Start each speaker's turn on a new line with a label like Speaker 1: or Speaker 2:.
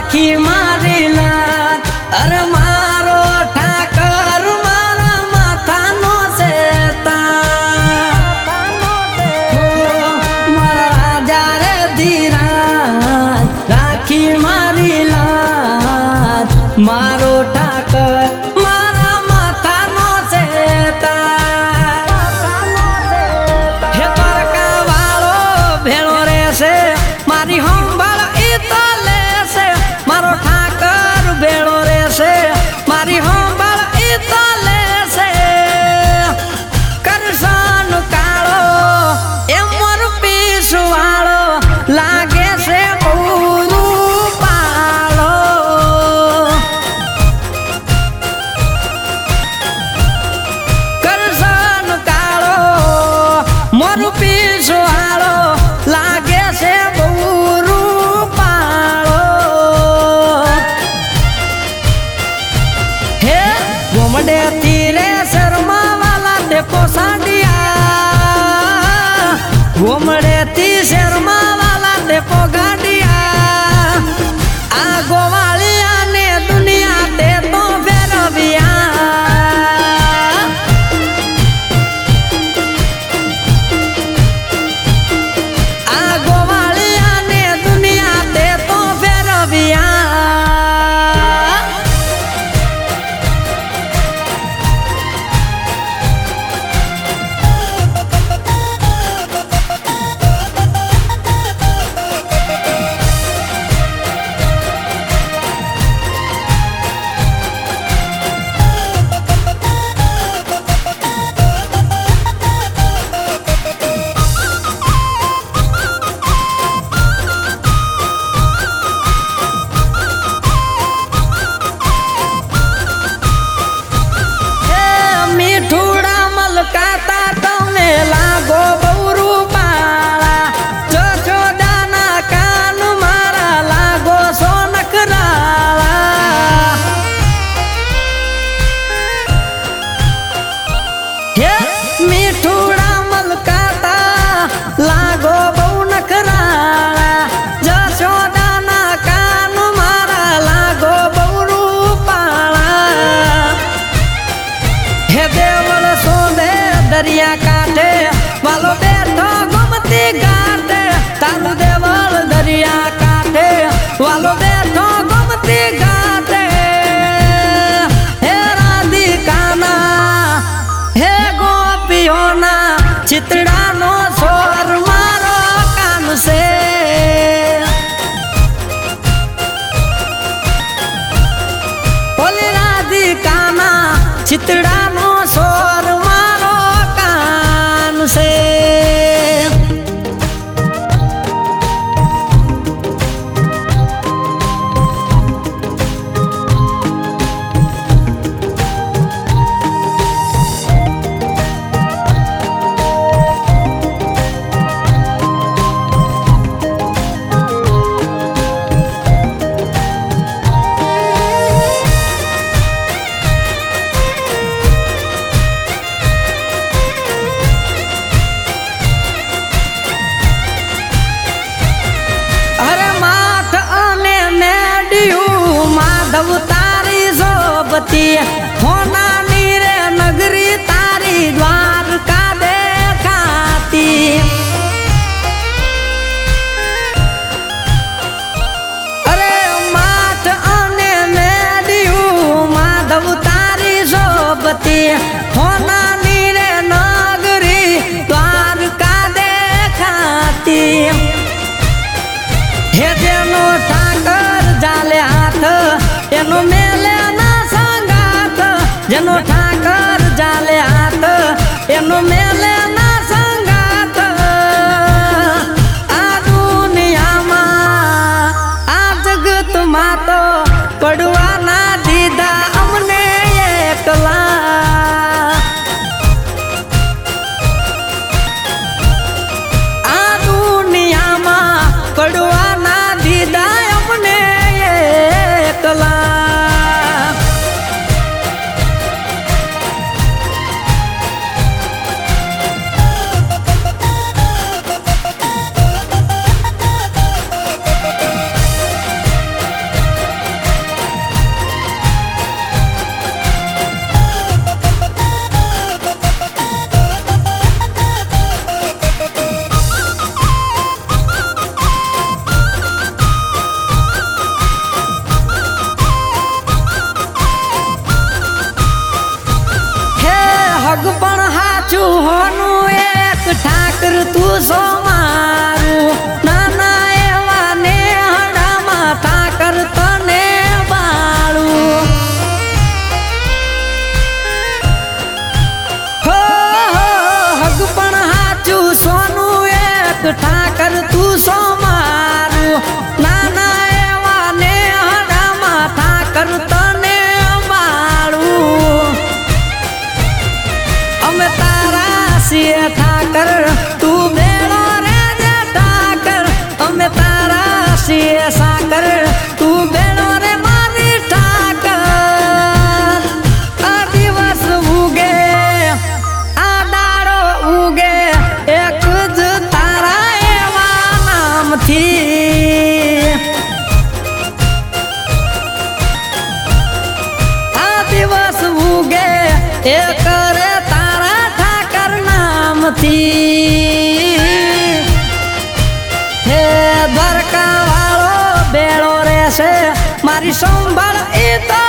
Speaker 1: રાખી મારી લાત અરે મારો ઠાકર મારા માથાનો મારા રાજા રે ધીરાજ રાખી મારી લાત મારો ઠાકર મારા માથાનો હે દ્વારકા વાળો ભેળો રહેશે મારી હંભાળ ઈ તો લેશે મારો ઠાકર ભેળો રહેશે મારી હંભાળ ઈ તો લેશે કરશન કાળો એ મોર પીસ વાળો લાગે છે બહુ પાળો કરશન કાળો મોર પીસ વાળો લાગે છે બહુ રૂપાળો હે ગોમડે તીરે શર્મા વાલા ડેપો સાંડિયા ગોમડે તી શર્મા વાલા ડેપો ગાંડિયા આ ગોવાળિયા ને દુનિયા તે તો ફેરવ્યા આ ગોવાળિયા ને દુનિયા તે તો ફેરવ્યા મીઠુડા મલકાતા તમે લાગો બહુ રૂપાળા જશોદાના કાન મારા લાગો સોનકરાળા હે મીઠુડા મલકાતા લાગો બહુ નખરાળા જશોદાના કાન મારા લાગો બહુ રૂપાળા હે દેવળ સોદે દરિયા કાંઠે વાલો બેઠો ગોમતી ઘાટે તારું દેવળ દરિયા કાંઠે વાલો બેઠો ગોમતી ઘાટે હે રાધિકાના હે ગોપીઓના ચિતડાનો સ્વર મારો કાન છે ઓલી રાધિકાના ચિતડાનો સ્વર મારો કાન છે માધવ તારી સોબતી હોનાની રે નગરી તારી દ્વારકા દેખાતી અરે માથ અને મેડિયું માધવ તારી સોબતી હોનાની રે નગરી દ્વારકા દેખાતી હે જેનો ઠાકર જાલે હાથ એનો મેલે ના સંગાથ જેનો ઠાકર જાલે હાથ એનો મેલે ના સંગાથ આ દુનિયામાં આ જગતમાં તો પડવાના દીધા અમને એકલા આ દુનિયામાં પડવાના દીધા અમને એકલા હગ પણ હાચું હોનું એક ઠાકર તું સો મારું નાના એવા ને હડામાં ઠાકર તને બાળું હો હગ પણ હાચું સોનું એક ઠાકર તું સો મારું નાના એવા ને હડામાં ઠાકર તને બાળું અમે તારા છીએ ઠાકર તું બેડો રે જે ઠાકર અમે તારા છીએ સાકર તું બેડો રે મારી ઠાકર આ દિવસ ઉગે આ દાડો ઉગે એક જ તારા એવા નામથી આ દિવસ ઉગે એક રે તારા ઠાકર નામથી હે દ્વારકા વાળો બેડો રહેશે મારી સંભાળ એ તો